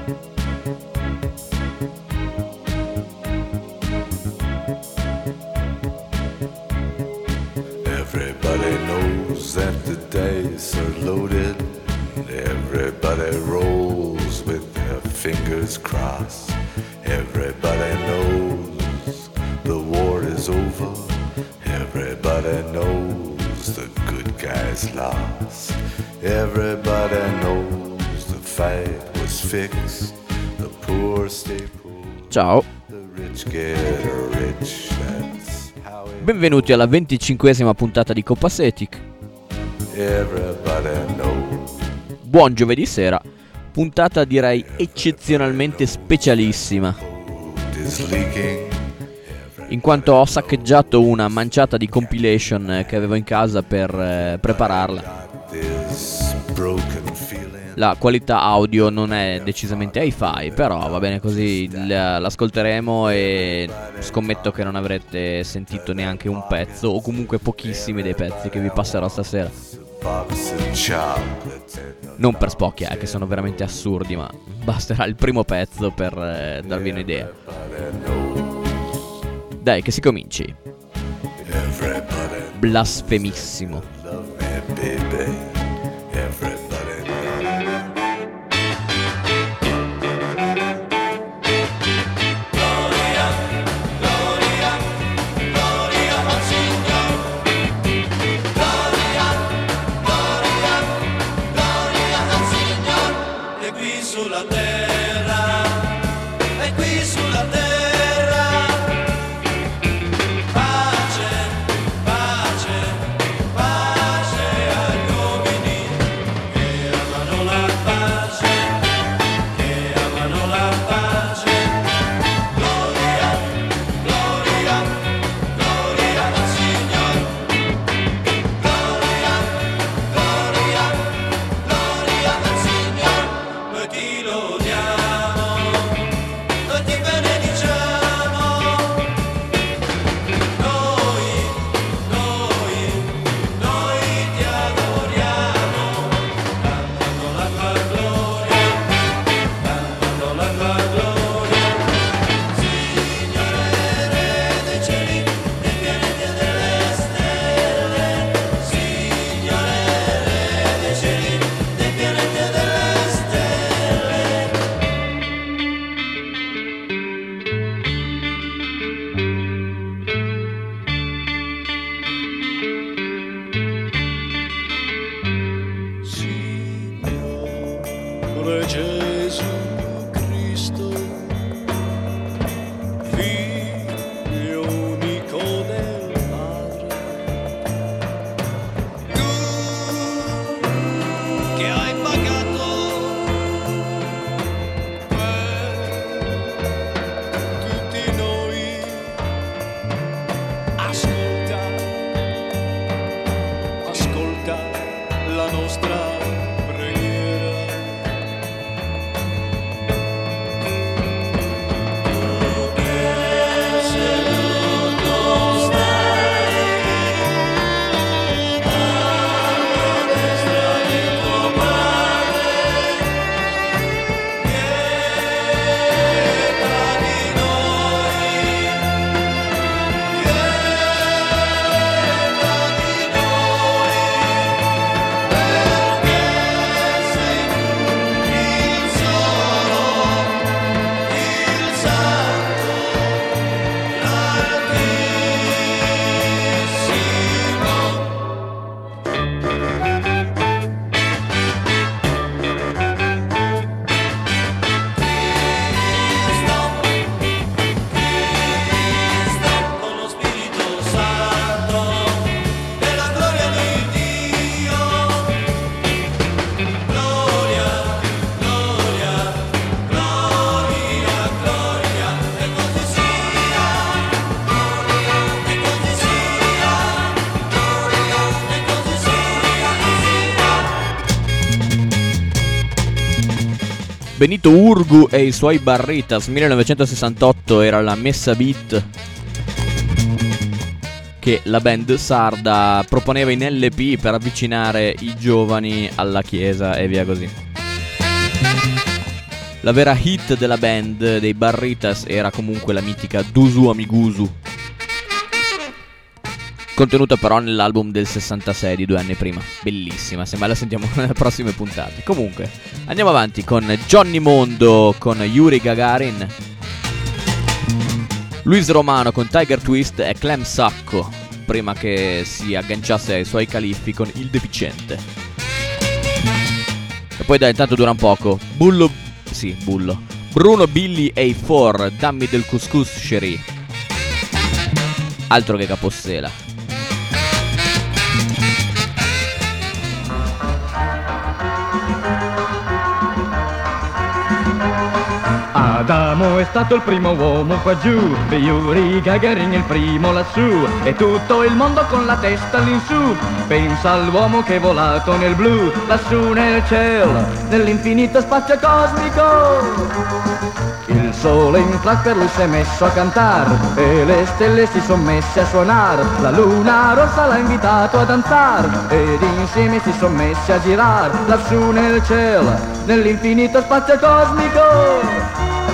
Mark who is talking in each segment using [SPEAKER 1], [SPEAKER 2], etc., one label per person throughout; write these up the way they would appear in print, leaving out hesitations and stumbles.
[SPEAKER 1] Everybody knows that the dice are loaded. Everybody rolls with their fingers crossed. Everybody knows the war is over. Everybody knows the good guys lost. Everybody knows the fight was fixed. The poor stay poor.
[SPEAKER 2] Ciao.
[SPEAKER 1] The rich get rich. That's how it
[SPEAKER 2] Benvenuti alla 25esima puntata di Copassetic.
[SPEAKER 1] Everybody knows.
[SPEAKER 2] Buon giovedì sera. Puntata direi eccezionalmente specialissima,
[SPEAKER 1] Is leaking.
[SPEAKER 2] in quanto ho saccheggiato una manciata di compilation che avevo in casa per prepararla.
[SPEAKER 1] This broken feeling.
[SPEAKER 2] La qualità audio non è decisamente hi-fi, però va bene così, l'ascolteremo e scommetto che non avrete sentito neanche un pezzo, o comunque pochissimi dei pezzi che vi passerò stasera.
[SPEAKER 1] Box of chocolate.
[SPEAKER 2] Non per spocchi, che sono veramente assurdi, ma basterà il primo pezzo per darvi un'idea. Dai, che si cominci.
[SPEAKER 1] Everybody
[SPEAKER 2] Blasfemissimo.
[SPEAKER 1] love me, baby. Everybody.
[SPEAKER 3] Signore Gesù Cristo, Figlio unico del Padre, tu che hai pagato per tutti noi, ascolta la nostra preghiera.
[SPEAKER 2] Benito Urgu e i suoi Barritas, 1968 era la messa beat che la band sarda proponeva in LP per avvicinare i giovani alla chiesa e via così. La vera hit della band dei Barritas era comunque la mitica Dusu Amigusu, contenuta però nell'album del 66 di 2 anni prima. Bellissima, se mai la sentiamo nelle prossime puntate. Comunque, andiamo avanti con Johnny Mondo con Yuri Gagarin, Luis Romano con Tiger Twist e Clem Sacco, prima che si agganciasse ai suoi califfi con Il Deficiente. E poi dai, intanto dura un poco. Bullo. Bruno Billy A4, Dammi del couscous chérie. Altro che Capossela.
[SPEAKER 4] Adamo è stato il primo uomo qua giù, Yuri Gagarin il primo lassù, e tutto il mondo con la testa all'insù. Pensa all'uomo che è volato nel blu, lassù nel cielo, nell'infinito spazio cosmico. Il sole in flash per lui si è messo a cantar, e le stelle si son messe a suonar. La luna rossa l'ha invitato a danzar, ed insieme si son messi a girar, lassù nel cielo, nell'infinito spazio cosmico.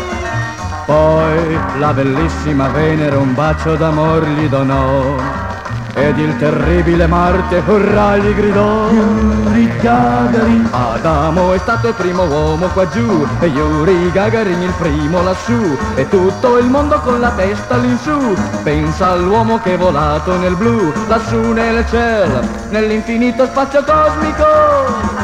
[SPEAKER 4] Poi la bellissima Venere un bacio d'amor gli donò, ed il terribile Marte urrà gli gridò. Yuri Gagarin. Adamo è stato il primo uomo qua giù, e Yuri Gagarin il primo lassù, e tutto il mondo con la testa all'insù. Pensa all'uomo che è volato nel blu, lassù nel cielo, nell'infinito spazio cosmico.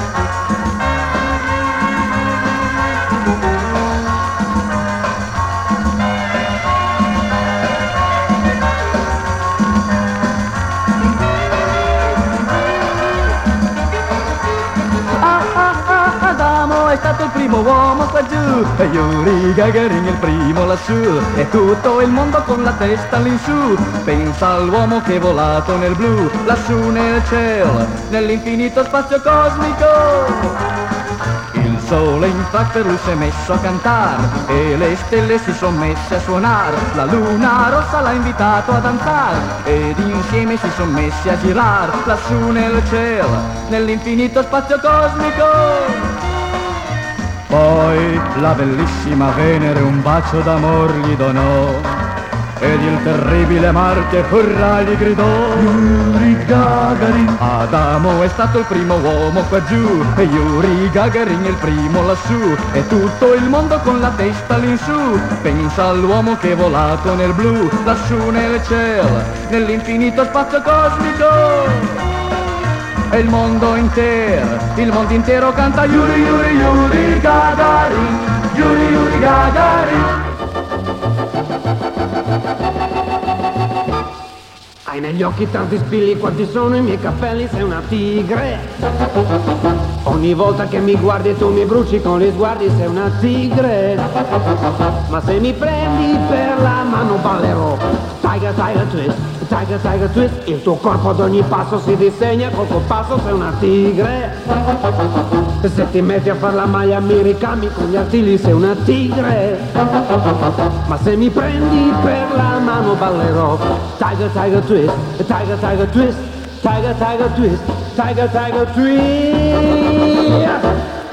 [SPEAKER 4] È stato il primo uomo qua giù, e Yuri Gagarin il primo lassù, e tutto il mondo con la testa all'insù. Pensa all'uomo che è volato nel blu, lassù nel cielo, nell'infinito spazio cosmico. Il sole in flash per lui si è messo a cantare, e le stelle si son messe a suonare. La luna rossa l'ha invitato a danzare, ed insieme si son messi a girare, lassù nel cielo, nell'infinito spazio cosmico. Poi la bellissima Venere un bacio d'amor gli donò, ed il terribile Marte urrà gli gridò. Yuri Gagarin. Adamo è stato il primo uomo qua giù, e Yuri Gagarin il primo lassù, e tutto il mondo con la testa all'insù. Pensa all'uomo che è volato nel blu, lassù nel cielo, nell'infinito spazio cosmico. E il mondo intero canta Yuri Yuri Yuri Gagarin, Yuri Yuri Gagarin.
[SPEAKER 5] Hai negli occhi tanti spilli, quanti sono i miei capelli, sei una tigre. Ogni volta che mi guardi tu mi bruci con gli sguardi, sei una tigre. Ma se mi prendi per la mano ballerò, Tiger, Tiger Twist, Tiger, Tiger Twist. Il tuo corpo ad ogni passo si disegna, col tuo passo sei una tigre. Se ti metti a far la maglia mi ricami con gli artigli, sei una tigre. Ma se mi prendi per la mano ballerò, Tiger, Tiger Twist, Tiger, Tiger Twist, Tiger, Tiger Twist, Tiger, Tiger Twist.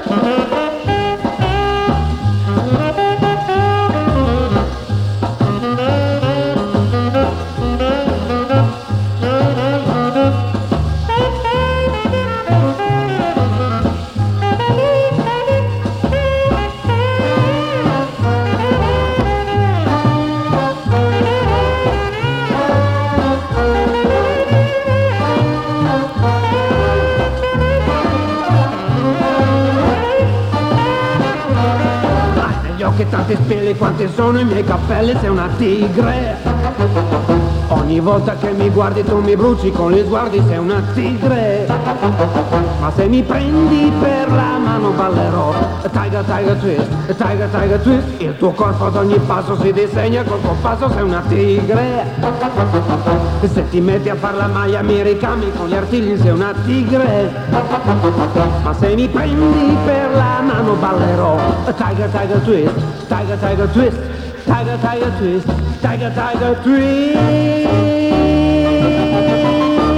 [SPEAKER 5] Che tanti spilli, quanti sono i miei capelli, sei una tigre. Ogni volta che mi guardi tu mi bruci con gli sguardi, sei una tigre. Ma se mi prendi per la mano ballerò, Tiger, Tiger Twist, Tiger, Tiger Twist. Il tuo corpo ad ogni passo si disegna, col tuo passo sei una tigre. Se ti metti a far la maglia mi ricami con gli artigli, sei una tigre. Ma se mi prendi per la mano ballerò, Tiger, Tiger Twist, Tiger, Tiger Twist, Tiger, Tiger Twist, Tiger, Tiger Twist.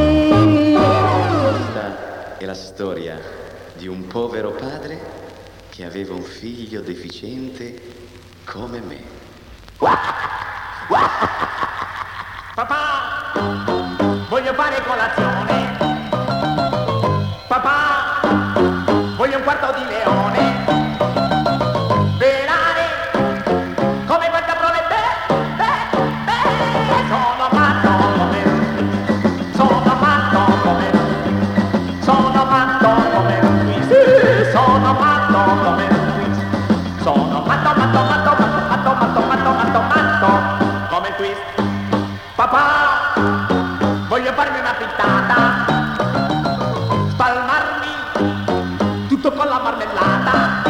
[SPEAKER 6] Questa è la storia di un povero padre che che aveva un figlio deficiente come me.
[SPEAKER 5] Papà, voglio fare colazione. Papà, voglio un quarto di leone. Velare come quanta prole. Sono matto come lui. Sono matto come lui. Sono matto come lui. Sì, sono matto come lui. Sono matto come il twist. Papà, voglio farmi una frittata, spalmarmi tutto con la marmellata,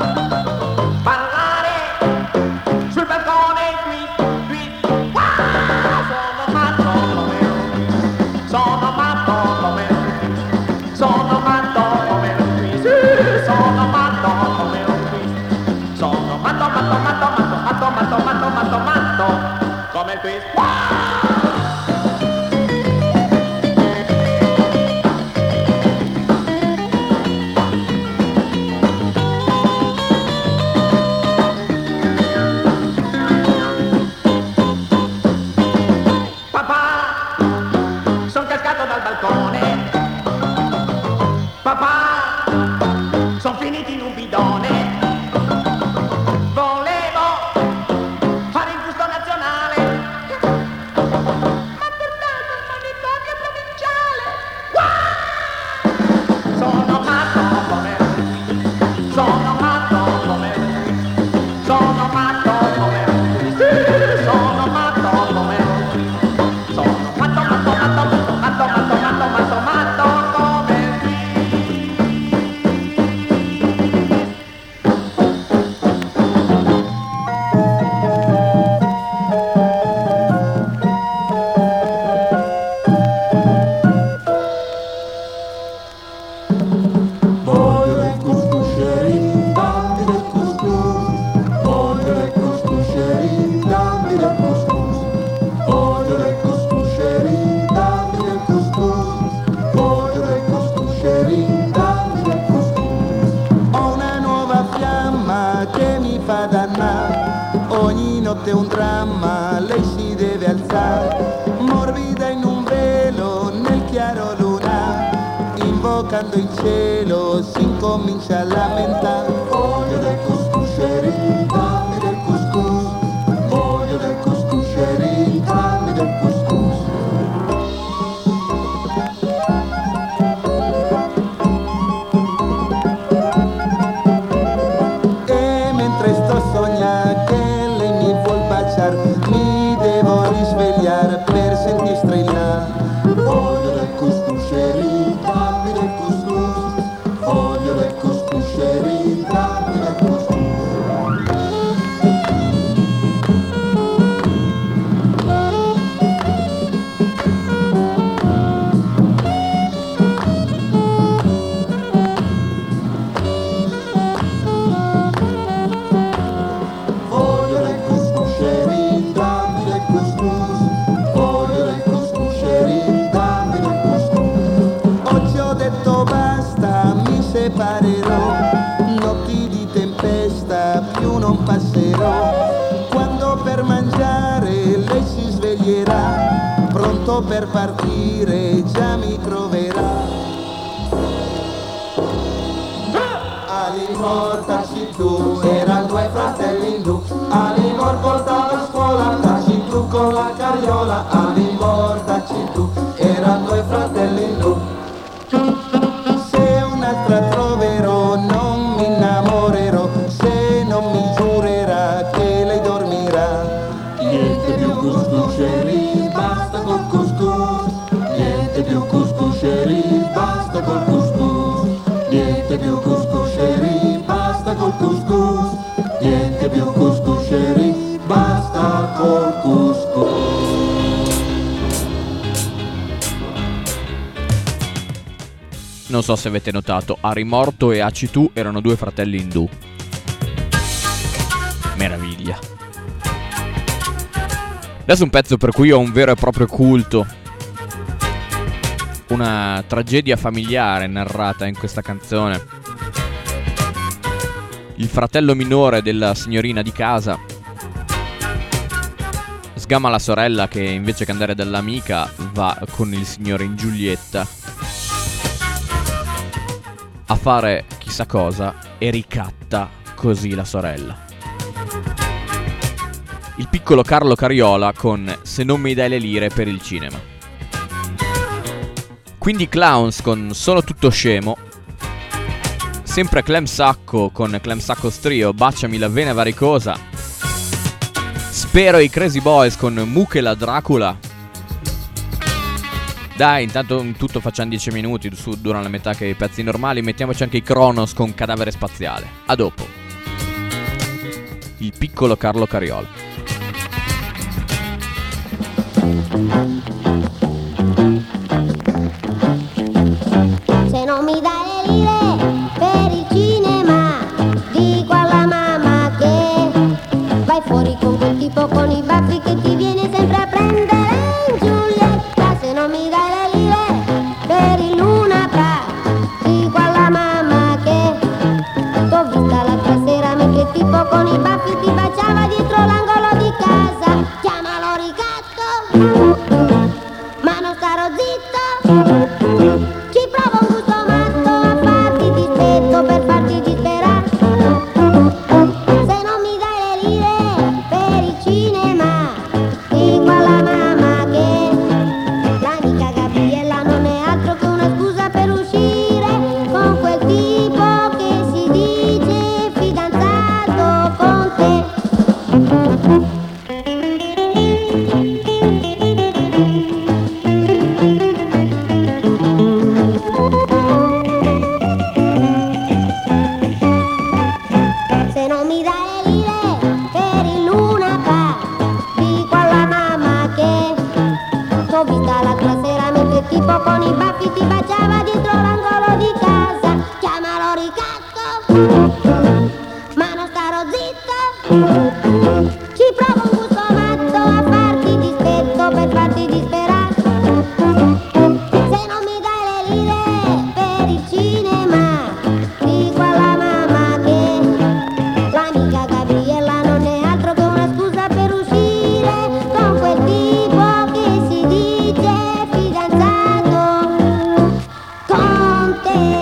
[SPEAKER 5] ballare sul balcone qui, wow! Sono matto come lui, sono matto come lui, sono matto come lui, sì, sono matto come lui, sono matto come il twist.
[SPEAKER 7] notte un dramma, lei si deve alzare, morbida in un velo nel chiaro luna, invocando il cielo si incomincia a lamentare. Voglio del couscous, sherry, dammi del couscous, voglio del couscous, sherry, dammi del couscous. E mentre sto sognando che lei mi vuol baciare, mi devo risvegliare per sentir strillare. Voglio del couscous, sherry, dammi del couscous, voglio del couscous, sherry, dammi del couscous. Voglio del couscous, sherry, dammi del couscous, voglio del couscous, sherry, dammi del couscous. Oggi ho detto basta, mi separerò, notti di tempesta più non passerò. Quando per mangiare lei si sveglierà, pronto per partire già mi troverà. Alimor, taci tu, erano due fratelli indù. Alimor portava a scuola, taci tu con la carriola. Alimor, taci tu, erano due fratelli indù. Se un'altra troverò non mi innamorerò, se non mi giurerà che lei dormirà. Niente più couscous, sherry, basta col couscous. Niente più couscous, sherry, basta col couscous. Niente più couscous, sherry, basta col couscous. Niente più couscous, sherry, basta col couscous.
[SPEAKER 2] Non so se avete notato, Arimorto e Acitu erano due fratelli indù. Meraviglia. Adesso un pezzo per cui ho un vero e proprio culto. Una tragedia familiare narrata in questa canzone. il fratello minore della signorina di casa sgama la sorella che invece che andare dall'amica va con il signore in Giulietta a fare chissà cosa e ricatta così la sorella. Il piccolo Carlo Cariola con Se non mi dai le lire per il cinema. Quindi Clowns con Sono tutto scemo. Sempre Clem Sacco con Clem Sacco's Trio, Baciami la vena varicosa. Spero i Crazy Boys con Muche la Dracula. Dai, intanto tutto facciamo 10 minuti, durano la metà che i pezzi normali. Mettiamoci anche i Kronos con Cadavere spaziale. A dopo. Il piccolo Carlo Cariola.
[SPEAKER 8] Se non mi dai le lire per il cinema, dico alla mamma che vai fuori con quel tipo con i baffi che ti viene sempre a prendere in Giulietta. Se non mi dai le lire per il Luna Park, dico alla mamma che t'ho vista l'altra sera mentre il tipo con i baffi ti baciava dietro l'angolo di casa. Chiamalo ricatto, ma non starò zitto. Ci provo un gusto matto a farti dispetto per farti disperare. Se non mi dai le lire per il cinema, dico alla mamma che l'amica Gabriella non è altro che una scusa per uscire con quel tipo che si dice fidanzato con te. Se non mi dai le lire per il Luna Park, dico alla mamma che t'ho vista l'altra sera mentre il tipo con i baffi ti baciava dietro l'angolo di casa. Chiamalo ricatto, ma non starò zitto. Ci provo un gusto matto a farti dispetto per farti disperare. Se non mi dai le lire per il cinema, dico alla mamma che l'amica Gabriella non è altro che una scusa per uscire con quel tipo che si dice fidanzato con te.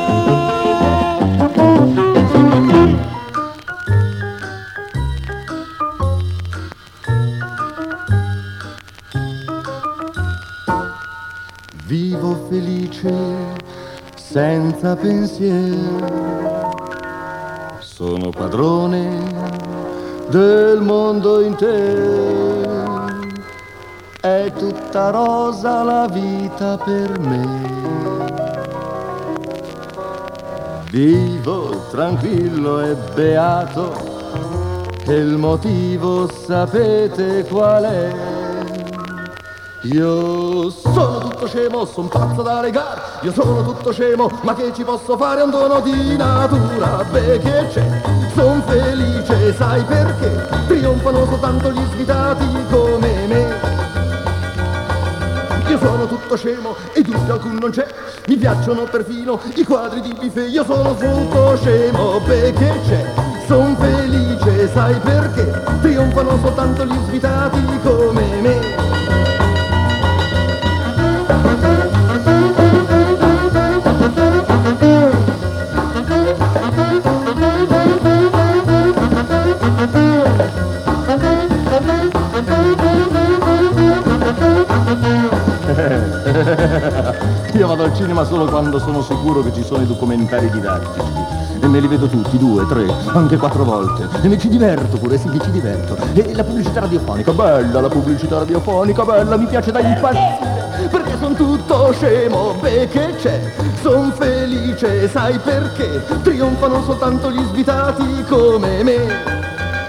[SPEAKER 7] Vivo felice senza pensiero, sono padrone del mondo intero, è tutta rosa la vita per me. Vivo tranquillo e beato, e il motivo sapete qual è? Io sono tutto scemo, son pazzo da legare. Io sono tutto scemo, ma che ci posso fare? È un dono di natura, beh che c'è? Son felice, sai perché? Trionfano soltanto gli svitati come me. Io sono tutto scemo e dubbio alcun non c'è. Mi piacciono perfino i quadri di Buffet. Io sono tutto scemo, beh che c'è? Son felice, sai perché? Trionfano soltanto gli svitati come me. Io vado al cinema solo quando sono sicuro che ci sono i documentari didattici e me li vedo tutti, 2, 3, anche 4 volte e mi ci diverto pure, sì, mi ci diverto. E la pubblicità radiofonica, bella la pubblicità radiofonica, bella, mi piace da impazzire perché son tutto scemo, beh che c'è? Son felice, sai perché? Trionfano soltanto gli svitati come me.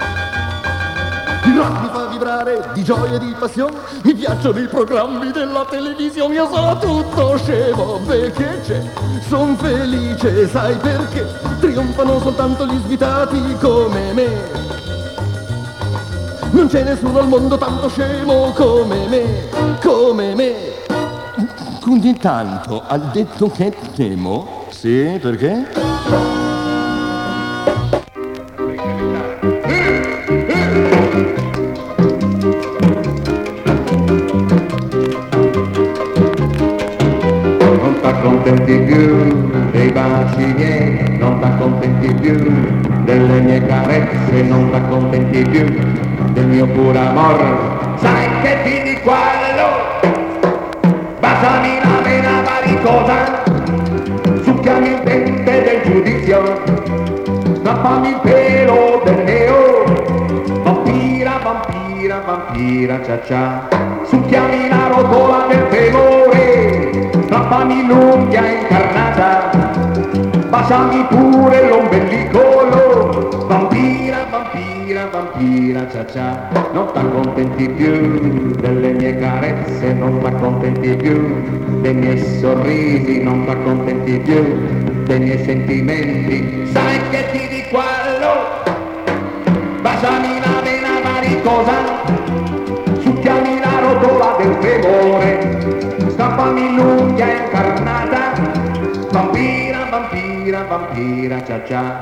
[SPEAKER 7] Il rock mi fa vibrare di gioia e di passione, mi piacciono i programmi della televisione. Io sono tutto scemo, beh che c'è? Son felice, sai perché? Trionfano soltanto gli svitati come me. Non c'è nessuno al mondo tanto scemo come me, come me. Quindi intanto ha detto che è scemo? Sì, perché?
[SPEAKER 4] t'accontenti più delle mie carezze, non t'accontenti più del mio puro amor. Sai che ti dico basami la vena varicosa, succhiami il dente del giudizio, strappami il pelo del neo, vampira, vampira, vampira, cia cia, succhiami la rotola del femore, strappami l'unghia incarnata, baciami pure l'ombellicolo, vampira, vampira, vampira, cia cia. Non t'accontenti più delle mie carezze, non t'accontenti più dei miei sorrisi, non t'accontenti più dei miei sentimenti. Sai che ti dico baciami la vena varicosa, succhiami la rotola del femore, strappami l'unghia incarnata, vampira, vampira, vampira, cia cia.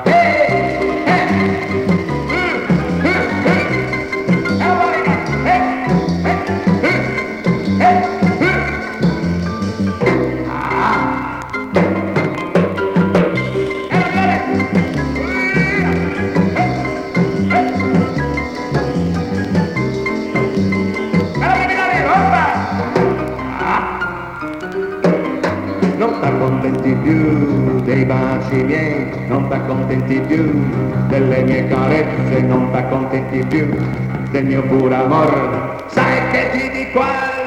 [SPEAKER 4] Non t'accontenti più dei baci miei, non t'accontenti più delle mie carezze, non t'accontenti più del mio puro amor. Sai che ti dico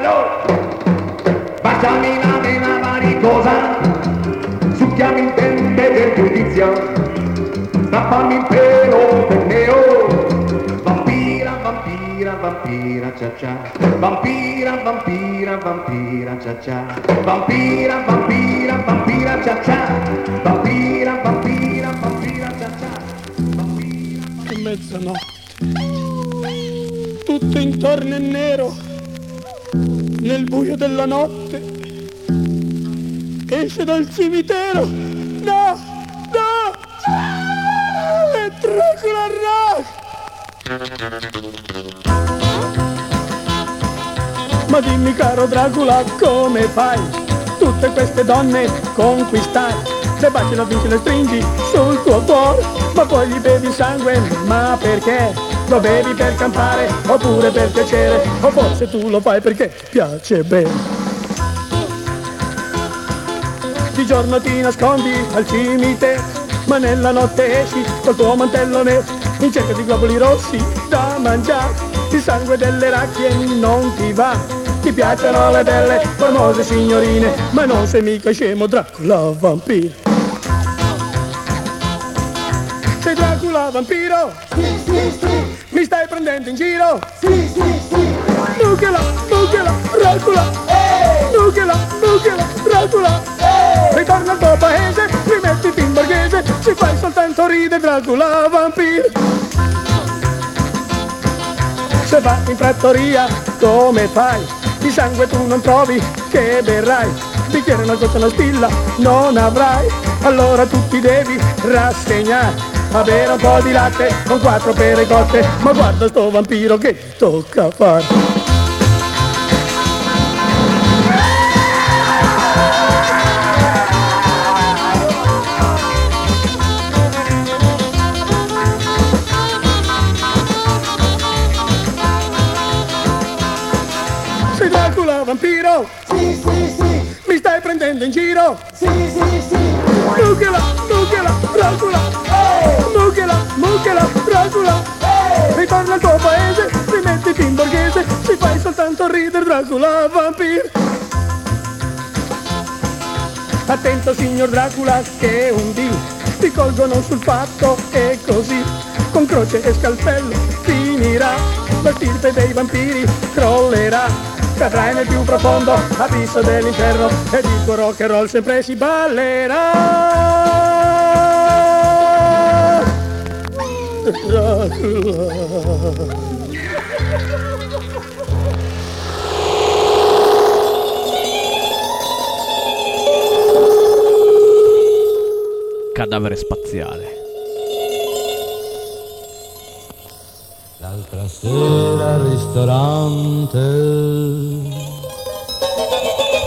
[SPEAKER 4] baciami la vena varicosa, succhiami il dente del giudizio, strappami il pelo del neo, vampira, vampira, vampira, cia cia, vampira, vampira, vampira, cia cia, vampira, vampira, vampira, cia cia, vampira, vampira, vampira, cia cia, vampira.
[SPEAKER 5] È mezzanotte, tutto intorno è nero, nel buio della notte, esce dal cimitero, no, no, è Dracula Rock! Ma dimmi caro Dracula, come fai tutte queste donne conquistare? Le baci, le vinci, le stringi sul tuo cuore, ma poi gli bevi il sangue, ma perché? Lo bevi per campare, oppure per piacere, o forse tu lo fai perché ti piace bene. Di giorno ti nascondi al cimitero, ma nella notte esci col tuo mantello nero, in cerca di globuli rossi da mangiare. Il sangue delle racchie non ti va, ti piacciono le belle, famose signorine, ma non sei mica scemo Dracula vampiro. Sei Dracula vampiro? Sì, sì, sì. Mi stai prendendo in giro? Sì, sì, sì. Nuclea, nuclea, Dracula. Nuclea, nuclea, Dracula. Ritorna al tuo paese, rimettiti in borghese, ci fai soltanto ridere Dracula vampiro. Se vai in trattoria, come fai? Di sangue tu non trovi, che berrai? Bicchiere, una goccia, una spilla, non avrai. Allora tu ti devi rassegnare a bere un po' di latte con 4 pere cotte. Ma guarda sto vampiro che ti tocca fare. Sei Dracula vampiro? Sì, sì, sì. Mi stai prendendo in giro? Sì, sì, sì. Nuclea, nuclea, Dracula. Nuclea, nuclea, Dracula. Ritorna al tuo paese, rimettiti in borghese, ci fai soltanto ridere Dracula vampiro. Attento signor Dracula che un dì ti colgono sul fatto e così con croce e scalpello finirà, la stirpe dei vampiri crollerà. Cadrai nel più profondo abisso dell'inferno ed il tuo rock and roll sempre si ballerà.
[SPEAKER 2] Cadavere spaziale.
[SPEAKER 9] L'altra sera al ristorante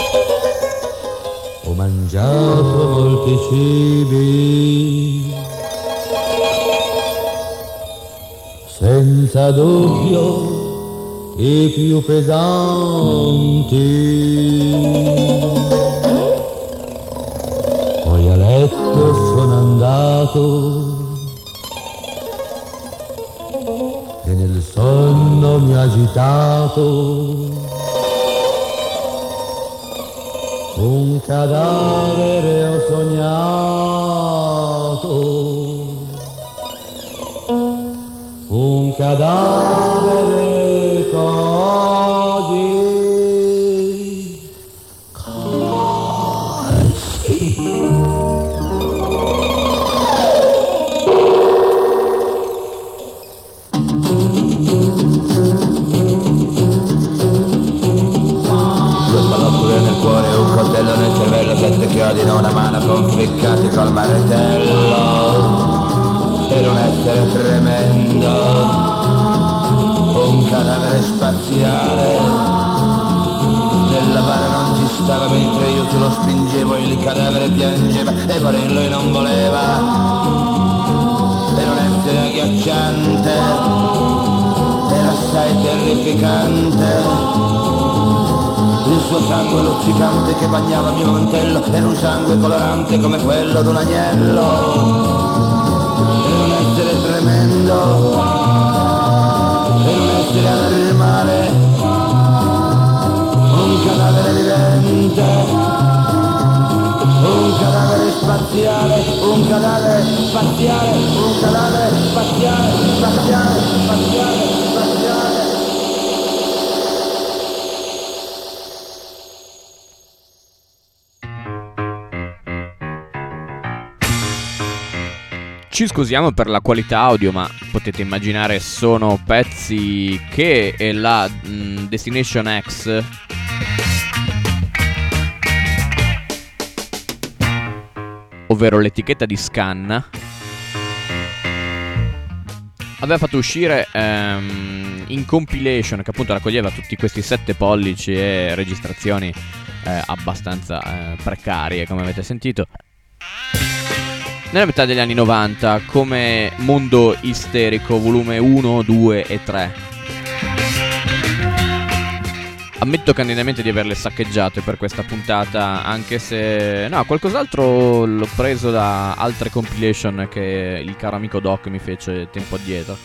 [SPEAKER 9] ho mangiato molti cibi, senza dubbio i più pesanti. Poi a letto sono andato e nel sonno mi ha agitato un cadavere, ho sognato un cadavere così.
[SPEAKER 10] Nel cuore, un coltello nel cervello, 7 chiodi in una mano conficcati col martello. Era un essere tremendo, un cadavere spaziale. Nella bara non ci stava mentre io te lo spingevo, il cadavere piangeva e volerlo e non voleva. Era un essere agghiacciante, era assai terrificante. Il suo sangue luccicante che bagnava il mio mantello era un sangue colorante come quello d'un agnello. Era un essere tremendo, era un essere animale, un cadavere vivente, un cadavere spaziale, un cadavere spaziale, un cadavere spaziale, spaziale, spaziale, spaziale.
[SPEAKER 2] Ci scusiamo per la qualità audio, ma potete immaginare sono pezzi che la Destination X ovvero l'etichetta di Scan aveva fatto uscire in compilation, che appunto raccoglieva tutti questi 7 pollici e registrazioni abbastanza precarie, come avete sentito, nella metà degli anni 90, come Mondo Isterico volume 1, 2 e 3. Ammetto candidamente di averle saccheggiate per questa puntata, anche se no, qualcos'altro l'ho preso da altre compilation che il caro amico Doc mi fece tempo addietro.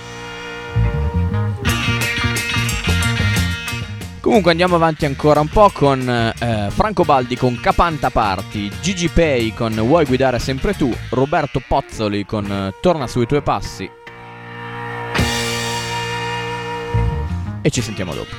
[SPEAKER 2] Comunque andiamo avanti ancora un po' con Franco Baldi con Capanta Party, Gigi Pei con Vuoi guidare sempre tu, Roberto Pozzoli con Torna sui tuoi passi. E ci sentiamo dopo.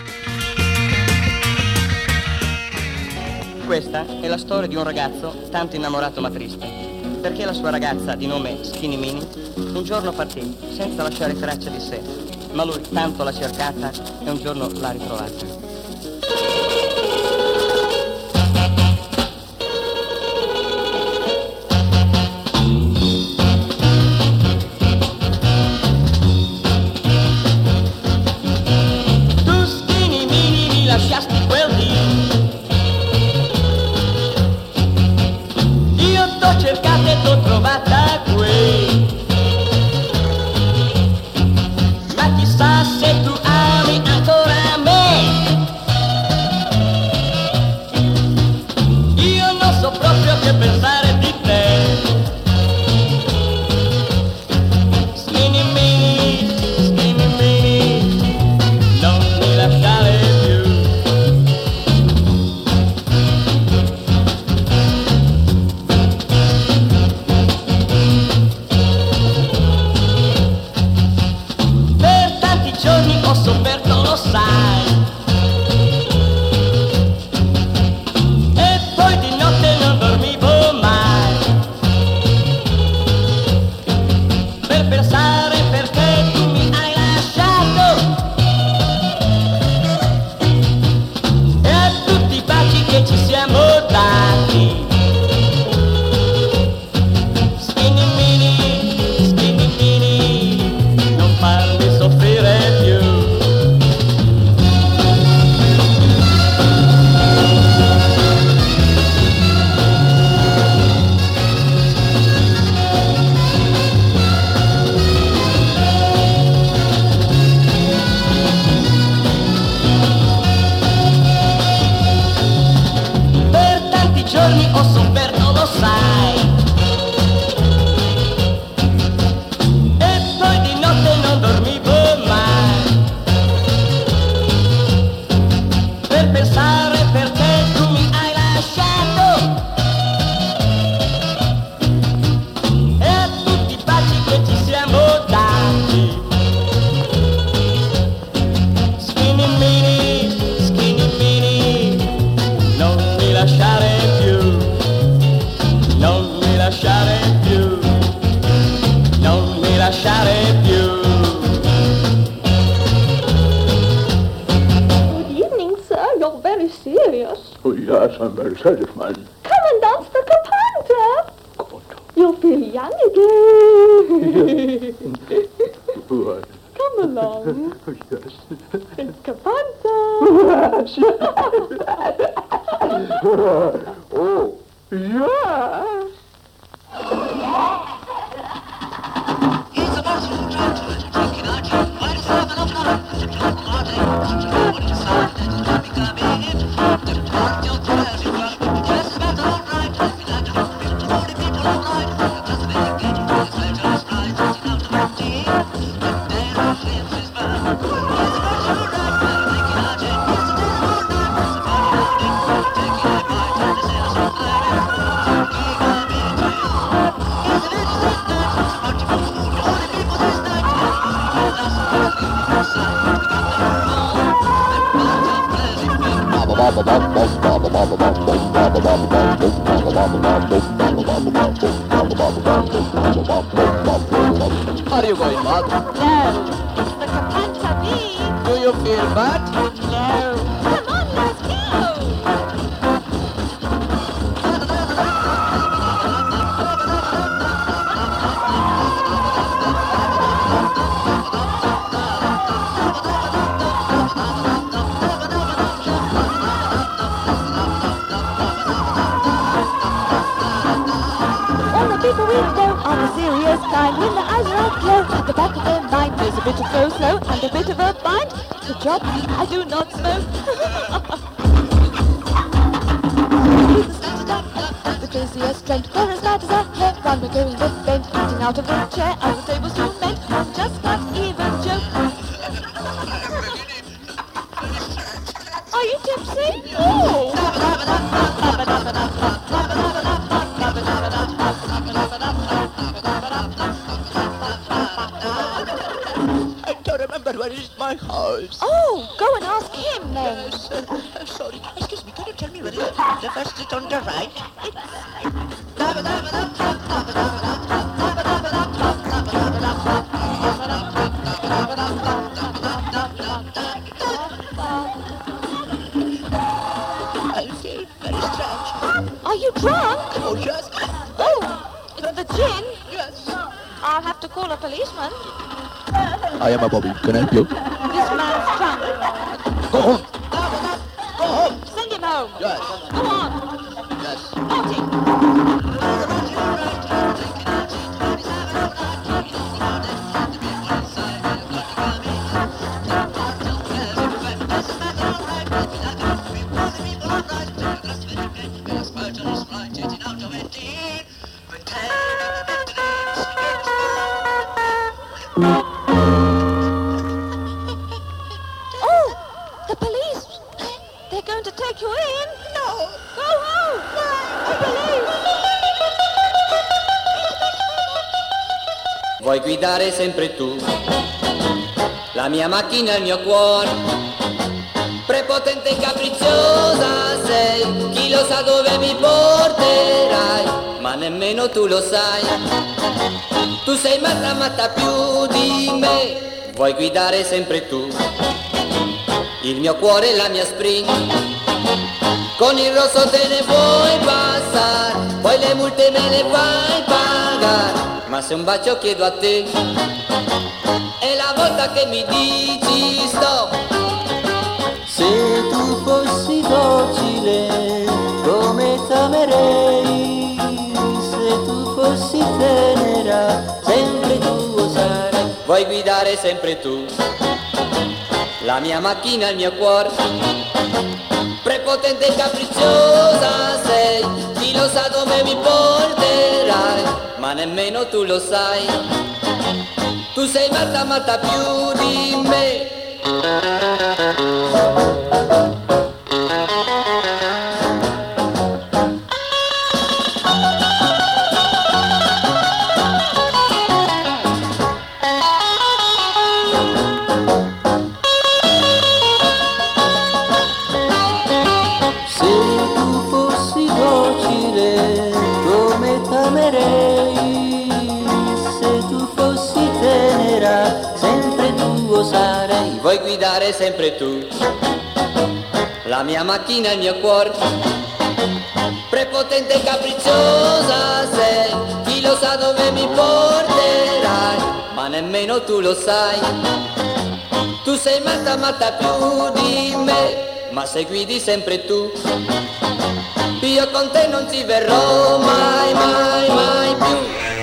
[SPEAKER 11] Questa è la storia di un ragazzo tanto innamorato ma triste, perché la sua ragazza di nome Skinny Mini un giorno partì senza lasciare traccia di sé, ma lui tanto l'ha cercata e un giorno l'ha ritrovata.
[SPEAKER 12] Tu Skinny Mini mi lasciasti quel dì, io t'ho cercata e t'ho trovata qui, ma chissà se tu ami ancora me. Io non so proprio che pensare di te. Skinny Mini, non mi lasciare più. Per tanti giorni ho sofferto, lo sai, e poi di notte non dormivo mai, per pensare perché tu mi hai lasciato e a tutti i baci che ci siamo dati. Skinny Mini, non farmi soffrire più.
[SPEAKER 13] serious?
[SPEAKER 14] Oh, yes, I'm very serious, man.
[SPEAKER 13] Come and dance the Capanta. You'll feel young again.
[SPEAKER 14] What?
[SPEAKER 13] Come along.
[SPEAKER 14] Yes.
[SPEAKER 13] It's Capanta.
[SPEAKER 14] Oh, yes.
[SPEAKER 15] Are you going mad?
[SPEAKER 13] No, it's the Capanta beat.
[SPEAKER 15] Do you feel bad?
[SPEAKER 13] No. Come on, let's go. All the people we know are the serious kind. When the eyes are aglow, at the back of their mind there's a bit of go slow and a bit of a bind. Good job, I do not smoke. He's the stand-up, the craziest trend. For as bad as a hair, round we're going with bent. Eating out of a chair, as the tables do men. I'm just not even joke. Are you tipsy? Oh!
[SPEAKER 15] I don't remember where is my house.
[SPEAKER 13] Oh, go and ask him then.
[SPEAKER 15] Sorry, excuse me, can you tell me where is the first street on the right? I feel very strange.
[SPEAKER 13] Are you drunk?
[SPEAKER 15] Oh, yes.
[SPEAKER 13] Oh, it's the gin?
[SPEAKER 15] Yes.
[SPEAKER 13] I'll have to call a policeman.
[SPEAKER 15] I am a Bobby. Can I help you?
[SPEAKER 13] This man's drunk.
[SPEAKER 15] Go home. Go home.
[SPEAKER 13] Send him home.
[SPEAKER 15] Yes.
[SPEAKER 13] Go on.
[SPEAKER 15] Yes.
[SPEAKER 13] Party. Oh, the police. They're going to take you in. No. Go home. The police.
[SPEAKER 16] Vuoi guidare sempre tu, la mia macchina, il mio cuore, prepotente e capricciosa sei, chi lo sa dove mi porterai, ma nemmeno tu lo sai, tu sei matta matta più di me, vuoi guidare sempre tu, il mio cuore e la mia spring, con il rosso te ne vuoi passare, poi le multe me le fai pagare. Ma se un bacio chiedo a te, è la volta che mi dici stop.
[SPEAKER 17] Se tu fossi docile, come t'amerei. Se tu fossi tenera, sempre tu sarai.
[SPEAKER 16] Vuoi guidare sempre tu, la mia macchina, il mio cuore, prepotente e capricciosa sei, chi lo sa dove mi porterai, ma nemmeno tu lo sai, tu sei matta matta più di me.
[SPEAKER 17] Sempre tu sarei.
[SPEAKER 16] Vuoi guidare sempre tu, La mia macchina e il mio cuore, prepotente e capricciosa sei, chi lo sa dove mi porterai, ma nemmeno tu lo sai. Tu sei matta, matta più di me, ma se guidi sempre tu, io con te non ci verrò mai, mai, mai più.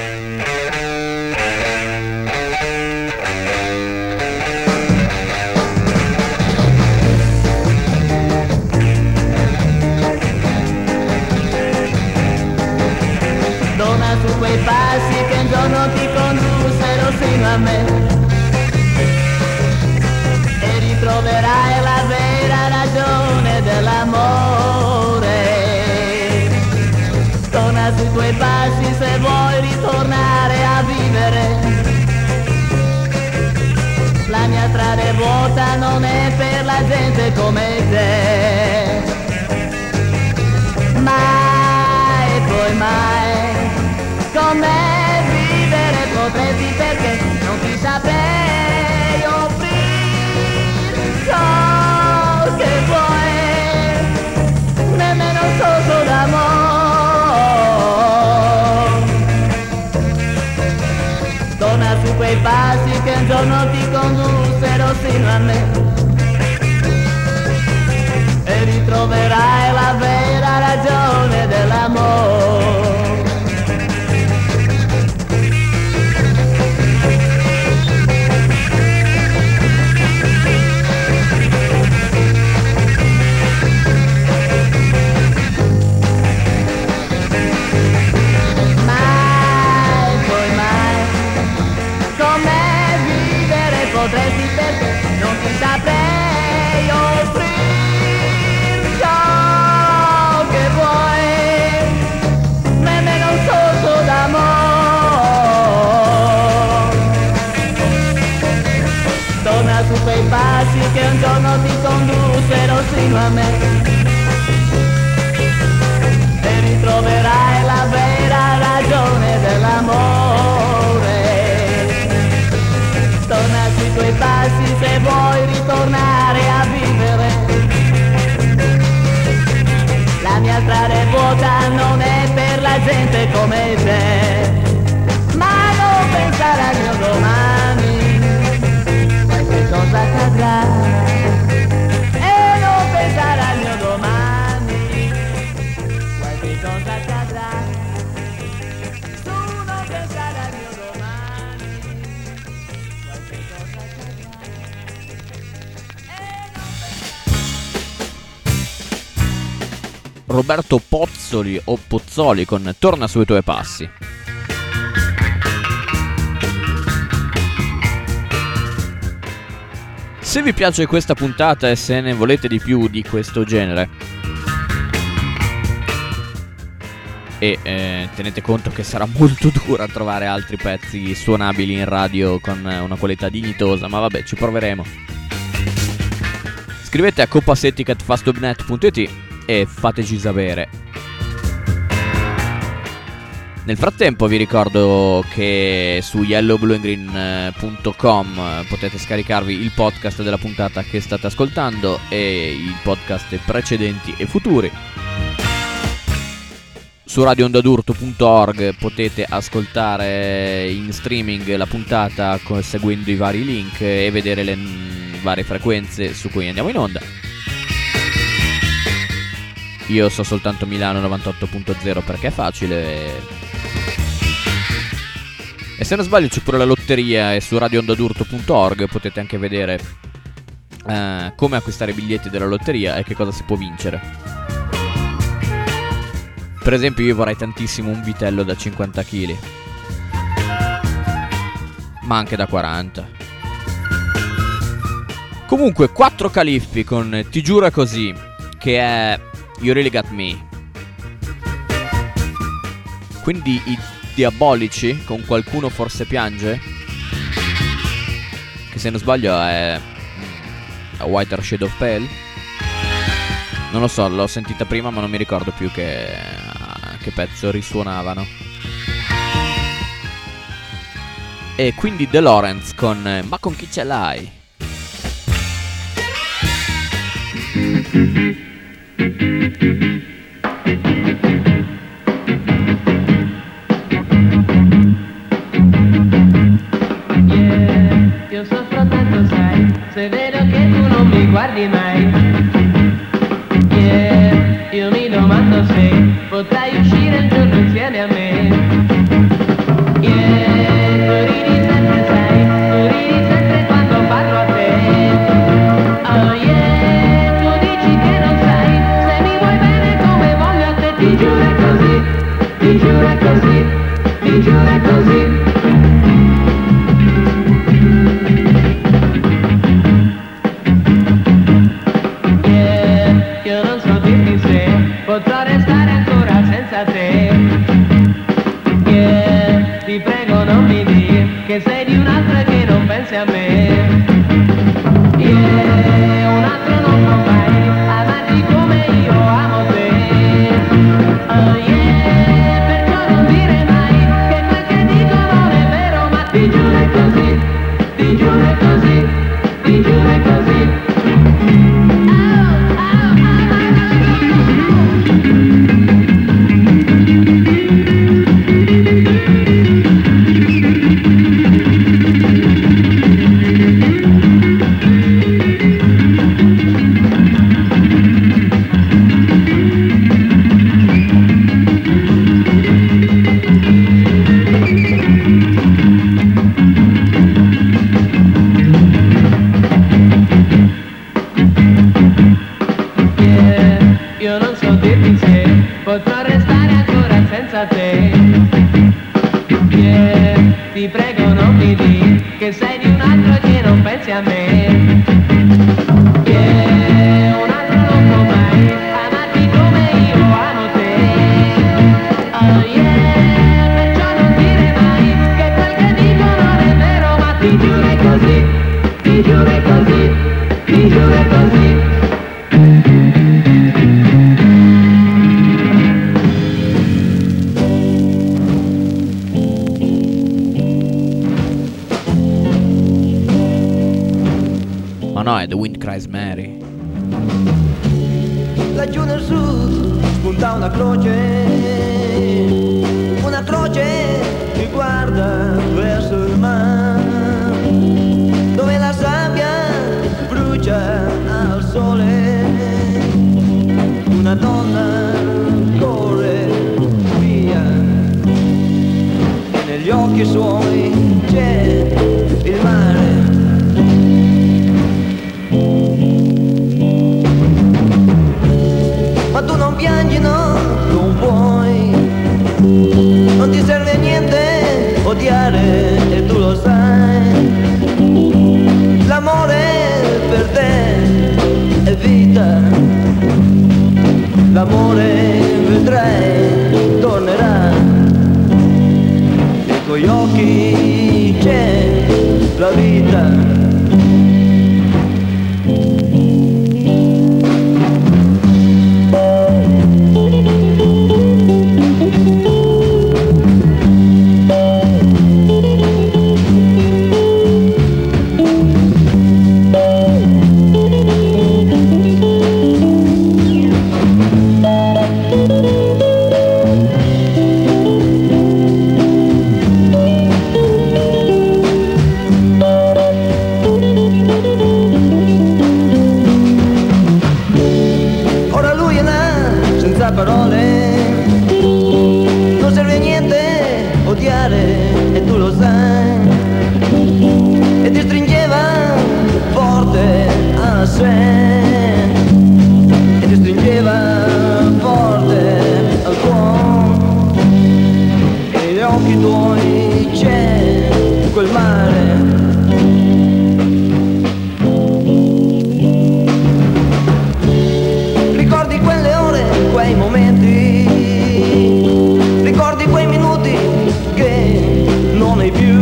[SPEAKER 17] Torna su quei passi che un giorno ti condussero fino a me e ritroverai la vera ragione dell'amore. Torna sui tuoi passi se vuoi ritornare a vivere. La mia strada è vuota, non è per la gente come te. Mai, poi mai, con me vivere potresti, perché non ti saprei offrire ciò che vuoi, nemmeno un sorso d'amore. Torna su quei passi che un giorno ti condussero fino a me e ritroverai la vera ragione dell'amore. Mai, poi mai, con me vivere potresti, perché non ti saprei offrire ciò che vuoi, nemmeno un sorso d'amore. Torna su quei passi che un giorno ti condussero fino a me e ritroverai la vera ragione dell'amore. Torna sui tuoi passi se vuoi ritornare a vivere. La mia strada è vuota, non è per la gente come te. Ma non pensare al mio domani, qualche cosa accadrà. E non pensare al mio domani, qualche cosa accadrà. Tu non pensare al mio domani, qualche cosa accadrà.
[SPEAKER 2] Roberto Pozzoli o Pozzoli con Torna sui tuoi passi. Se vi piace questa puntata e se ne volete di più di questo genere, e tenete conto che sarà molto dura trovare altri pezzi suonabili in radio con una qualità dignitosa, ma vabbè, ci proveremo. Scrivete a copassetti@fastwebnet.it e fateci sapere. Nel frattempo vi ricordo che su yellowblueandgreen.com potete scaricarvi il podcast della puntata che state ascoltando e i podcast precedenti e futuri. Su radioondadurto.org potete ascoltare in streaming la puntata seguendo i vari link e vedere le varie frequenze su cui andiamo in onda. Io so soltanto Milano 98.0 perché è facile. E se non sbaglio c'è pure la lotteria, e su radioondadurto.org potete anche vedere come acquistare i biglietti della lotteria e che cosa si può vincere. Per esempio io vorrei tantissimo un vitello da 50 kg, ma anche da 40. Comunque 4 Califfi con Ti giuro è così, che è You Really Got Me. Quindi i Diabolici con Qualcuno forse piange, che se non sbaglio è A Whiter Shade of Pale. Non lo so, l'ho sentita prima ma non mi ricordo più che pezzo risuonavano. E quindi De Lorenz con Ma con chi ce l'hai?
[SPEAKER 17] Io soffro tanto, sai, se vedo che tu non mi guardi mai. Io mi domando se potrai uscire un giorno insieme a me. Tu ridi sempre, sai, tu ridi sempre quando parlo a te. Oh yeah, tu dici che non sai, se mi vuoi bene come voglio a te. Ti giuro è così, ti giuro è così, ti giuro è così. Potrò restare ancora senza te. Ti prego non mi dire che sei di un altro e che non pensi a me. Un altro non può mai amarti come io amo te. Oh yeah, perciò non dire mai che quel che dico non è vero, ma ti giuro è così, ti giuro è così, ti giuro è così. Io non so dirti se potrò restare ancora senza te. Ti prego non mi di che sei di un altro e che non pensi a me. Un altro non può mai amarti come io amo te. Oh yeah, perciò non dire mai che quel che dico non è vero, ma ti giuro è così, ti giuro è così, ti giuro è così.
[SPEAKER 2] Ma no, è The Wind Cries Mary.
[SPEAKER 18] Laggiù nel sud spunta una croce che guarda verso il mare, dove la sabbia brucia al sole. Una donna corre via e negli occhi suoi c'è il mare. Ma tu non piangi, no, non puoi, non ti serve a niente odiare e tu lo sai. L'amore per te è vita, l'amore vedrai tornerà. Nei tuoi occhi c'è la vita. E tu lo sai, e ti stringeva forte a sé, e ti stringeva forte al cuore, e negli occhi tuoi c'è quel mare. Ricordi quelle ore, quei momenti, ricordi quei minuti che non hai più,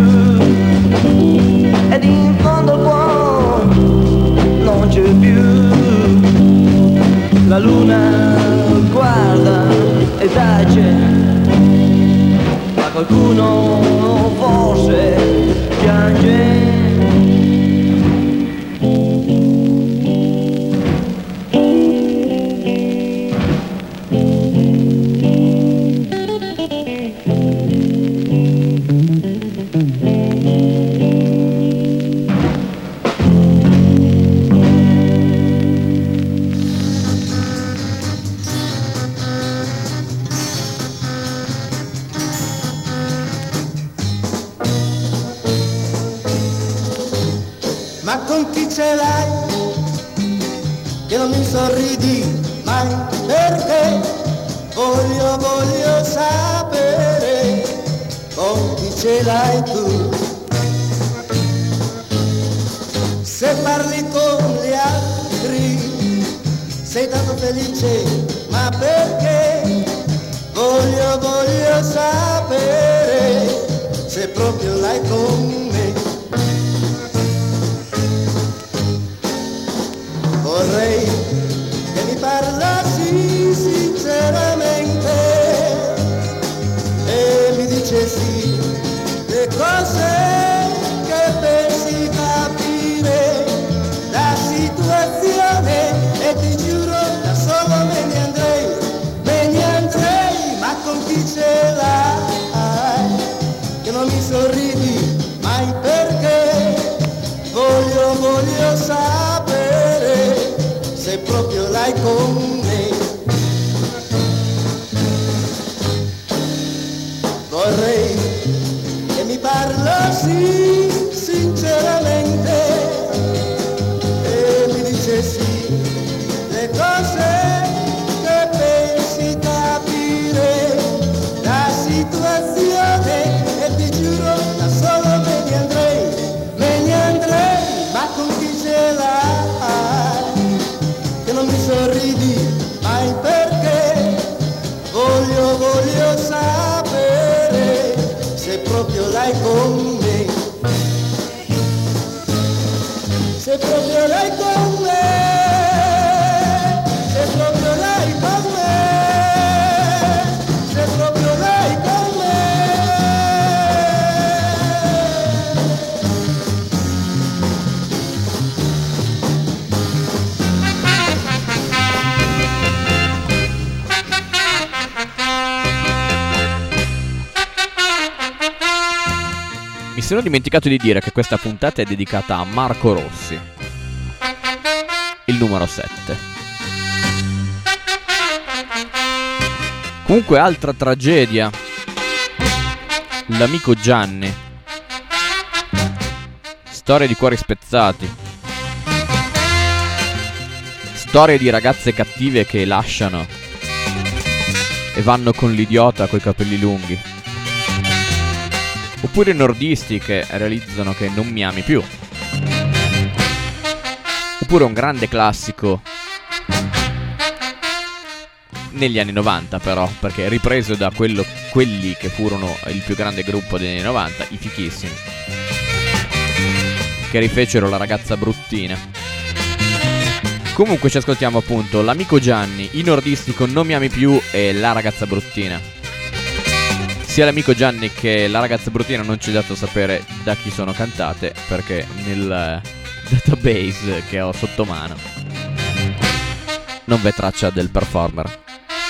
[SPEAKER 18] ed in fondo al cuore non c'è più. La luna guarda e tace, ma qualcuno forse piange.
[SPEAKER 7] ce l'hai, che non mi sorridi mai, perché voglio sapere con chi ce l'hai tu. Se parli con gli altri sei tanto felice, ma perché? Voglio sapere se proprio l'hai con me. Vorrei che mi parlassi sinceramente e mi dicessi le cose che pensi capire, la situazione, e ti giuro da solo me ne andrei, ma con chi ce l'hai, che non mi sorridi mai, perché voglio sapere se proprio l'hai con me. Vorrei che mi parlassi sinceramente e mi dicessi le cose che pensi capire, la situazione, e ti giuro da solo me ne andrei, ma con chi ce l'hai, che non mi sorridi mai, perché voglio sapere se proprio l'hai con me, se proprio l'hai con me, se proprio l'hai con me, se proprio l'hai con me.
[SPEAKER 2] Mi sono dimenticato di dire che questa puntata è dedicata a Marco Rossi, il numero 7. Comunque, altra tragedia, l'amico Gianni, storie di cuori spezzati, storie di ragazze cattive che lasciano e vanno con l'idiota coi capelli lunghi, oppure nordisti che realizzano che non mi ami più, oppure un grande classico negli anni 90 però, perché ripreso da quelli che furono il più grande gruppo degli anni 90, i Fichissimi, che rifecero La ragazza bruttina. Comunque ci ascoltiamo appunto l'amico Gianni, i nordisti con Non mi ami più e La ragazza bruttina. Sia l'amico Gianni che La ragazza bruttina non ci è dato sapere da chi sono cantate, perché nel database che ho sotto mano non v'è traccia del performer.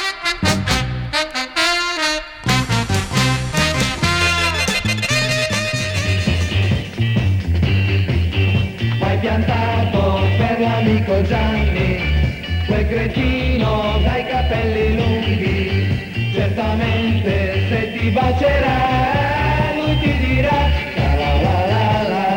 [SPEAKER 19] Hai piantato per l'amico Gianni, quel cretino dai capelli lunghi, certamente se ti bacerà lui ti dirà la la la la.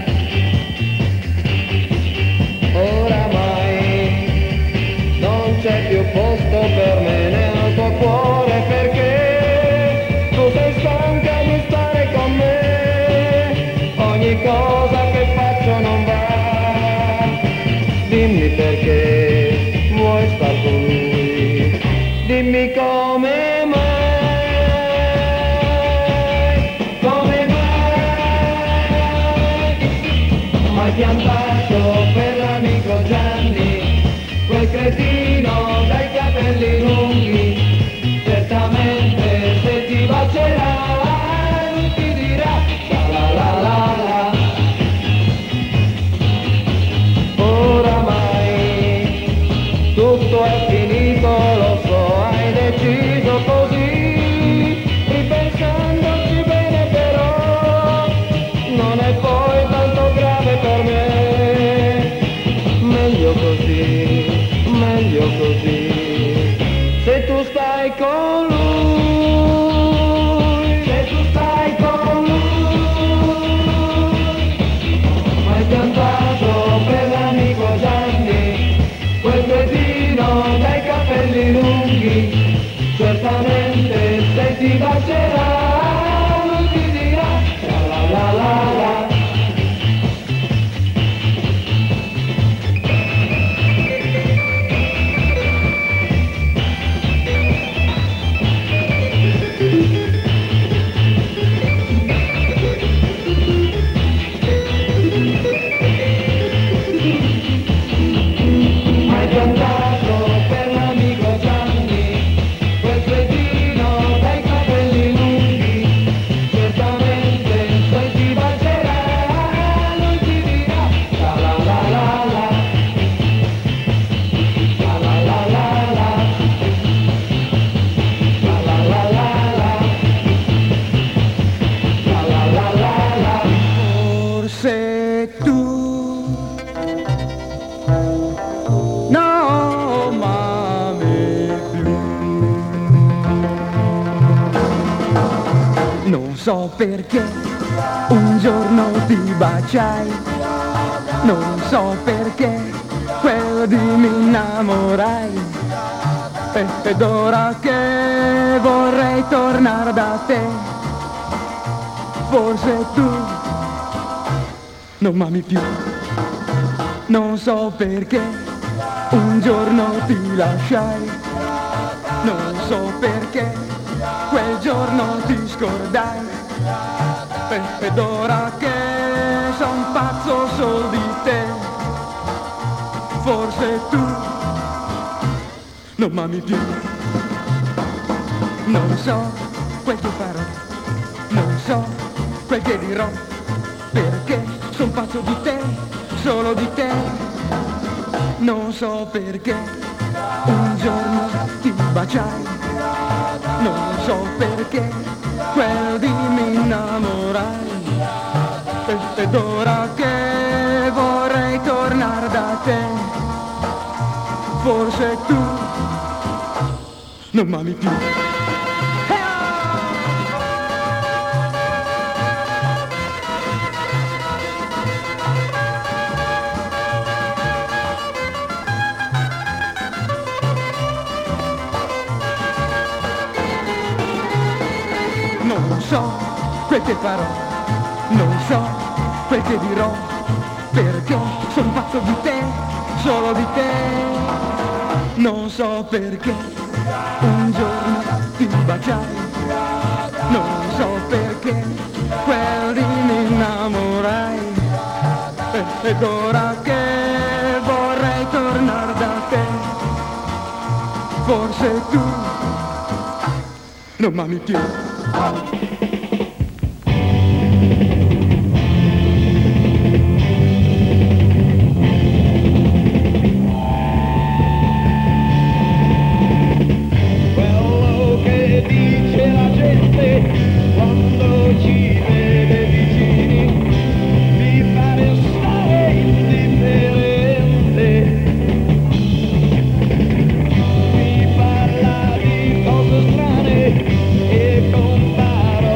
[SPEAKER 19] Oramai non c'è più posto per me nel tuo cuore, perché tu sei stanca di stare con me, ogni cosa che faccio non va. Dimmi perché vuoi star con lui, dimmi come mai, come mai. Hai piantato per l'amico Gianni, quel cretino dai capelli lunghi, certamente se ti bacerà lui ti dirà la la la la la. Oramai certamente se ti bacerà lui ti dirà la la la la. Hai cantato per l'amico Gianni quel poetino dai capelli lunghi, certamente se ti bacerà lui ti dirà la la la la la, la la la la la, la la la la la, la la la la la. Forse tu no m'ami più, non so perché un giorno ti baciai, non so perché quel di mi innamorai, ed ora che vorrei tornare da te, forse tu non m'ami più, non so perché un giorno ti lasciai, non so perché quel giorno ti scordai, ed ora che son pazzo sol di te, forse tu non m'ami più, non so quel che farò, non so quel che dirò, perché son pazzo di te, solo di te. Non so perché un giorno ti baciai, non so perché quel di mi innamorai, ed ora che vorrei tornare da te, forse tu non m'ami più. Non so quel che farò, non so quel che dirò, perché sono pazzo di te, solo di te. Non so perché un giorno ti baciai, non so perché quel di mi innamorai, ed ora che vorrei tornare da te, forse tu non m'ami più. Quello che dice la gente quando ci vede vicini mi fa restare indifferente, mi parla di cose strane e comparo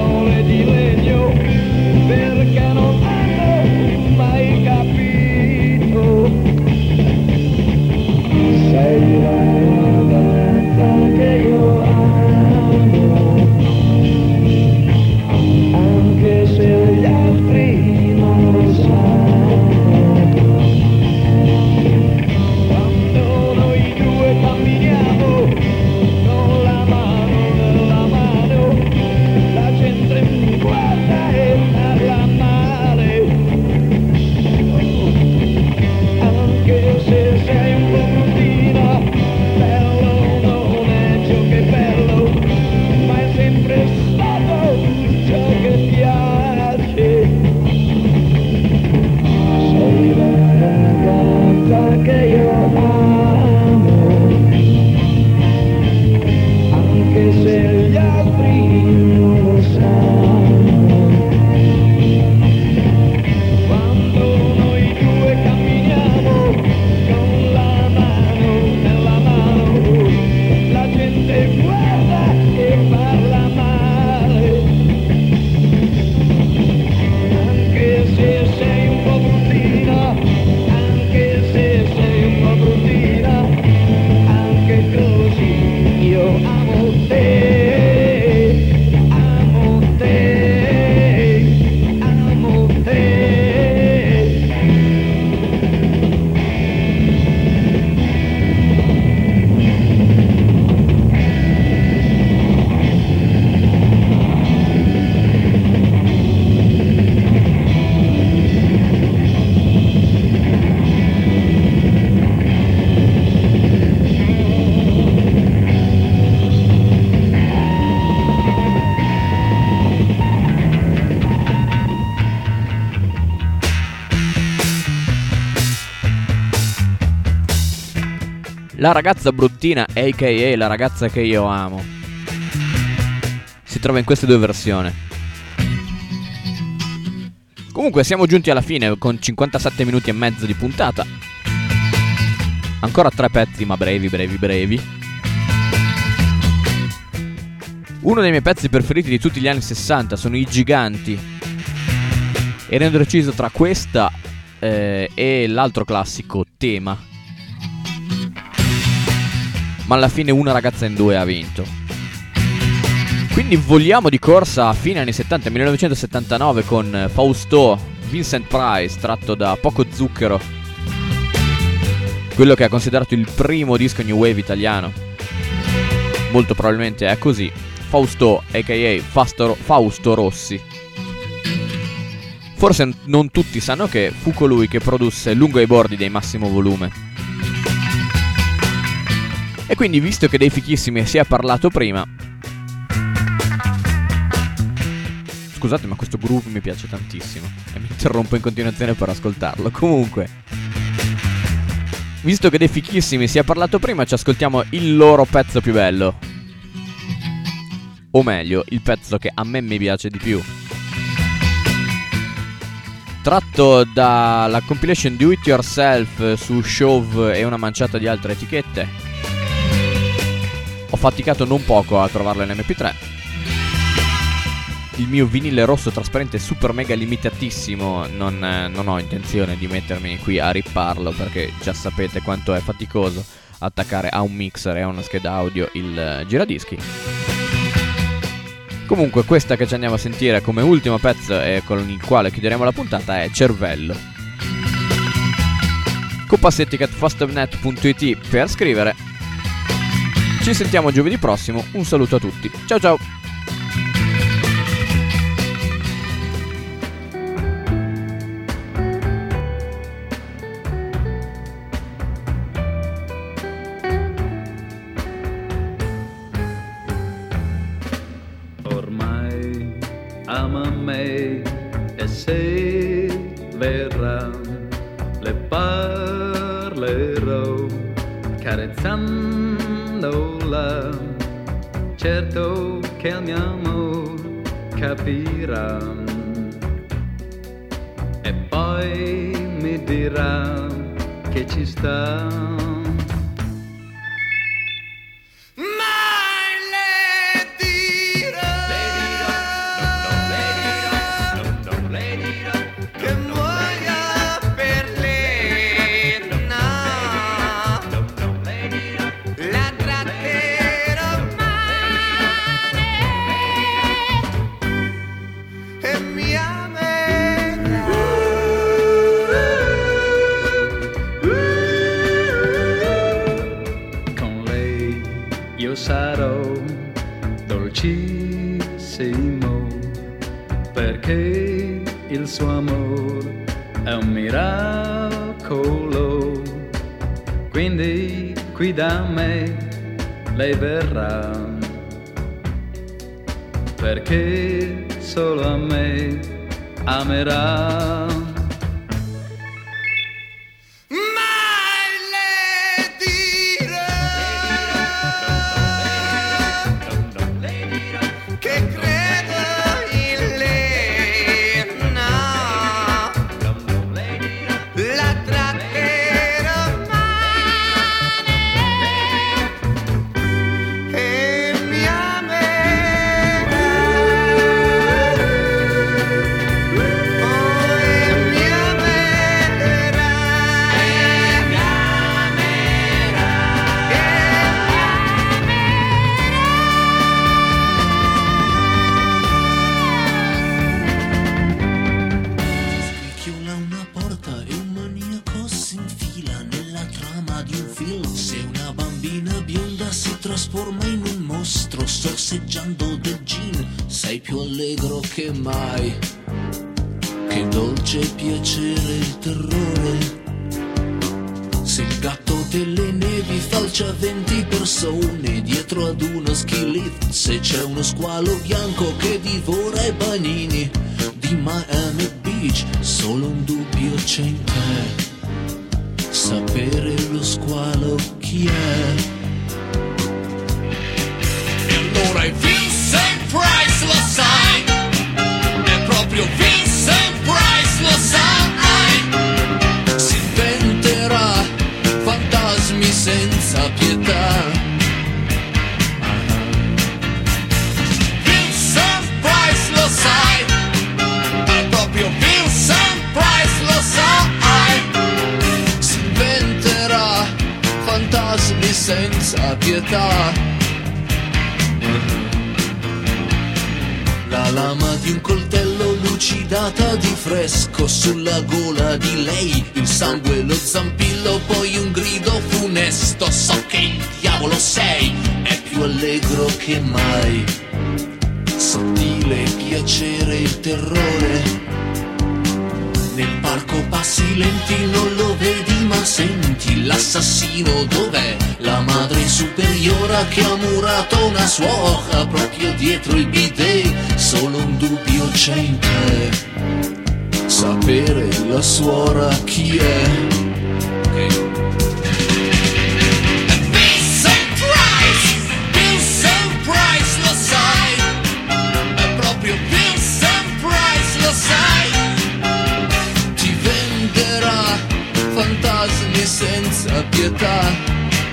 [SPEAKER 2] La ragazza bruttina, a.k.a. la ragazza che io amo, si trova in queste due versioni. Comunque siamo giunti alla fine con 57 minuti e mezzo di puntata. Ancora 3 pezzi, ma brevi. Uno dei miei pezzi preferiti di tutti gli anni 60 sono i Giganti. Ero indeciso tra questa e l'altro classico, Tema. Ma alla fine Una ragazza in due ha vinto. Quindi voliamo di corsa a fine anni 70, 1979, con Fausto, Vincent Price, tratto da Poco Zucchero, quello che è considerato il primo disco new wave italiano. Molto probabilmente è così. Fausto, a.k.a. Fausto Rossi. Forse non tutti sanno che fu colui che produsse Lungo ai bordi dei Massimo Volume. E quindi, visto che dei Fichissimi si è parlato prima, scusate, ma questo groove mi piace tantissimo e mi interrompo in continuazione per ascoltarlo. Comunque, visto che dei Fichissimi si è parlato prima, ci ascoltiamo il loro pezzo più bello, o meglio, il pezzo che a me mi piace di più, tratto dalla compilation Do It Yourself su Shove e una manciata di altre etichette. Ho faticato non poco a trovarlo in MP3. Il mio vinile rosso trasparente super mega limitatissimo non ho intenzione di mettermi qui a ripparlo, perché già sapete quanto è faticoso attaccare a un mixer e a una scheda audio il giradischi. Comunque, questa che ci andiamo a sentire come ultimo pezzo e con il quale chiuderemo la puntata è Cervello. Copaseticat@fastofnet.it per scrivere. Ci sentiamo giovedì prossimo, un saluto a tutti, ciao ciao!
[SPEAKER 20] Ormai ama me e se verrà le parlerò carezzandola, certo che il mio amor capirà e poi mi dirà che ci sta. Sarò dolcissimo perché il suo amore è un miracolo, quindi qui da me lei verrà perché solo a me amerà.
[SPEAKER 21] Sorseggiando del gin, sei più allegro che mai. Che dolce piacere il terrore. Se il gatto delle nevi falcia 20 persone dietro ad uno ski lift, se c'è uno squalo bianco che divora i panini di Miami Beach, solo un dubbio c'è in te: sapere lo squalo chi è. E allora è Vincent Price, lo sai, è proprio Vincent Price, lo sai, si inventerà fantasmi senza pietà. Vincent Price, lo sai, è proprio Vincent Price, lo sai, si inventerà fantasmi senza pietà. La lama di un coltello lucidata di fresco sulla gola di lei, il sangue, lo zampillo, poi un grido funesto. So che il diavolo sei, è più allegro che mai, sottile il piacere, il terrore. Nel parco passi lenti, non lo vedi ma senti. L'assassino dov'è? La madre superiora che ha murato una suocera proprio dietro il bidet. Solo un dubbio c'è in te, sapere la suora chi è. Vincent Price, Vincent Price, lo sai, è proprio Vincent Price, lo sai, ti venderà fantasmi senza pietà.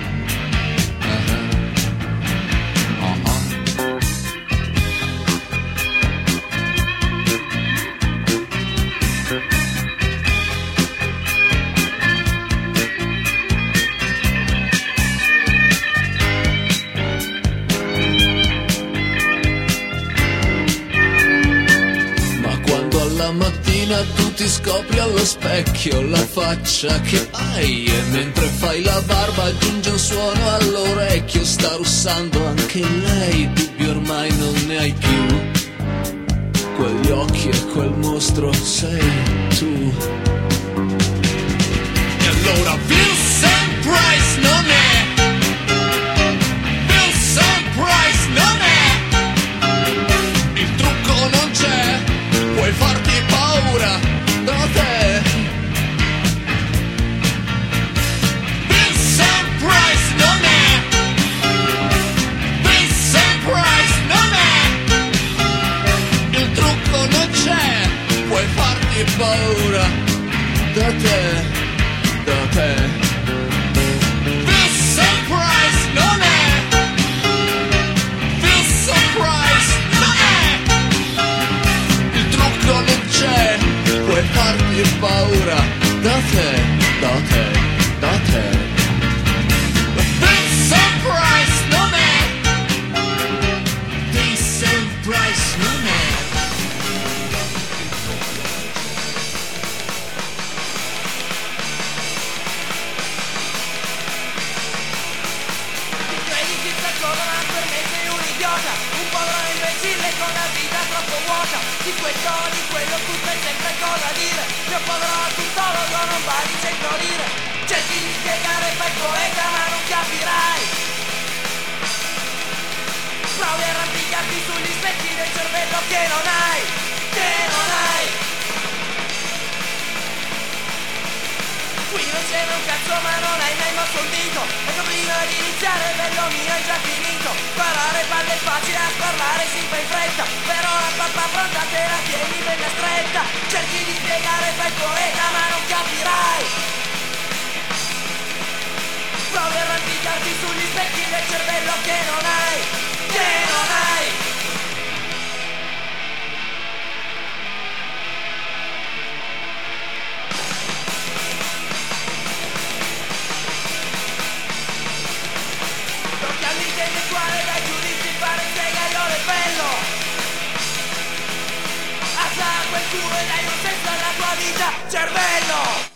[SPEAKER 21] Tu ti scopri allo specchio la faccia che hai, e mentre fai la barba aggiunge un suono all'orecchio. Sta russando anche lei, dubbi ormai non ne hai più. Quegli occhi e quel mostro sei tu. E allora Vincent Price non è, Vincent Price non è, il trucco non c'è, puoi farti paura da te. Vincent Price non è, Vincent Price non è, il trucco non c'è, puoi farti paura da te, da te. Vincent Price non è, Vincent Price non è, il trucco non c'è, puoi farmi paura da te, da te, da te. Vincent Price non è, Vincent Price non è.
[SPEAKER 1] Ti credi chissà cosa, ma per me sei un idiota, un povero imbecille con la vita troppo vuota. Di questo o di quello tu sai sempre cosa dire. Mio povero tuttologo non vali 100 lire. Cerchi di spiegare fai poeta ma non capirai. Provi a arrampicarti sugli specchi del cervello che non hai, che non hai. Qui non c'è un cazzo ma non hai mai mosso un dito. Ecco prima di iniziare bello mio è già finito. Parare palle è facile, a parlare si fa in fretta. Però la pappa pronta te la tieni bella stretta. Cerchi di spiegare fai poeta ma non capirai. Provi a arrampicarti sugli specchi del cervello che non hai, che non hai. Tocca all'intellettuale dai giudizi fare il segaiolo e bello. Alza quel culo e dai un senso alla tua vita, cervello.